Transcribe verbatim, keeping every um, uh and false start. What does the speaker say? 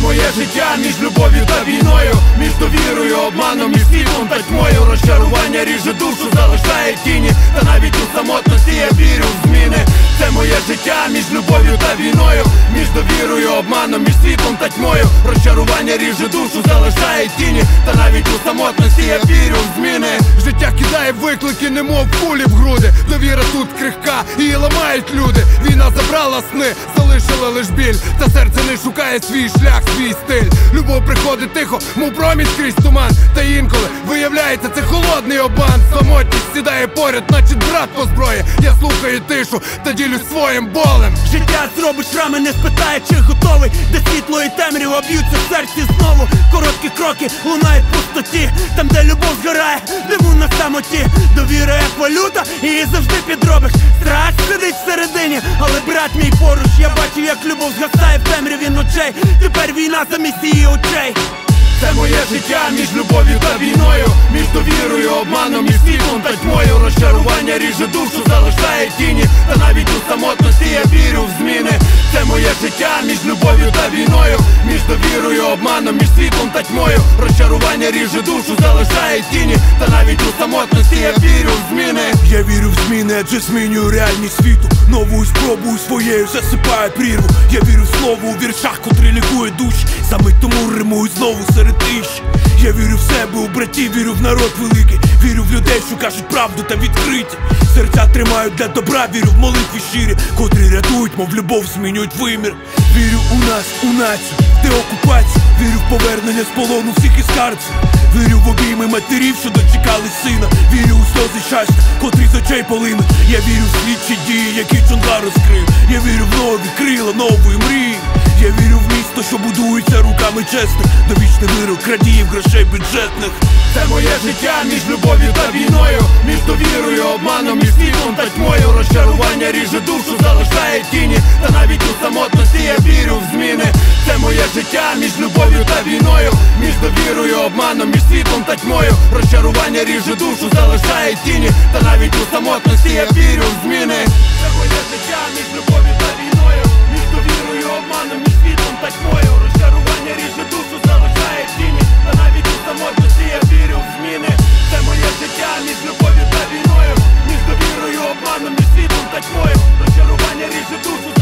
моє життя між любов'ю та війною, між довірою, обманом, між світлом та тьмою. Розчарування ріже душу, залишає тіні, та навіть у самотності я вірю в зміни. Це моє життя між любов'ю та війною, між довірою, обманом, між світлом та тьмою. Розчарування ріже душу, залишає тіні, та навіть у самотності я вірю в зміни. Життя кидає виклики, немов кулі в груди. Довіра тут крихка, її ламають люди. Війна забрала сни, залишила лиш біль, та серце не шукає свій шлях, свій стиль. Любов приходить тихо, мов промінь крізь туман. Та інколи виявляється, це холодний обман. Самотність сідає поряд, наче брат по зброї. Я слухаю тишу та ділюсь своїм болем. Життя зробить шрами, не спитає, чи готовий. Де світло і темрява б'ються в серці знову. Короткі кроки лунають в пустоті. Там, де любов згорає, диму на самоті. Довіра як валюта, і її завжди підробиш. Страх сидить всередині, але брат мій поруч. Я бачив, як любов згасає в темряві ночей. Тепер війна замість її очей. Це моє життя між любов'ю та війною, між довірою, обманом, між світлом та тьмою. Розчарування ріже душу, залишає тіні, та навіть у самотності я вірю в зміни. Це моє життя між любов'ю та війною, між довірою, обманом, між світлом та тьмою. Розчарування ріже душу, залишає тіні, та навіть у самотності я вірю в зміни. Я вірю в зміни, адже змінюю реальність світу. Новою спробою своєю засипаю прірву. Я вірю в слово у віршах, котрі лікує душі. Саме тому римую знову серед тиші. Я вірю в себе, у братів, вірю в народ великий. Вірю в людей, що кажуть правду та відкриті. Серця тримають для добра, вірю в молитві щирі, котрі рятують, мов любов змінюють вимір. Вірю у нас, у націю, в деокупацію. Вірю в повернення з полону всіх із карців. Вірю в обійми матерів, що дочекались сина. Вірю у сльози щастя, котрі з очей полинуть. Я вірю в слідчі дії, які Чонда розкрив. Я вірю в нові крила, нової мрії. Я вірю в місто, що будується руками чесних. Довічний вирок крадіїв, грошей бюджетних. Це моє життя між любов'ю та війною, між довірою, обманом, між світлом та тьмою. Розчарування ріже душу, залишає тіні, та навіть у самотності я вірю в зміни. Це моє життя між любов'ю та війною, між довірою, обманом, між світлом та тьмою. Розчарування ріже душу, залишає тіні, та навіть у самотності я вірю в зміни. Це моє життя між любов'ю та війною, між довірою, обманом, між світлом та тьмою. Розчарування ріже душу, залишає тіні, та навіть у самотності я вірю в зміни. Це моє життя між любов'ю та війною, між довірою, обманом, між світлом та тьмою. Розчарування ріже душу.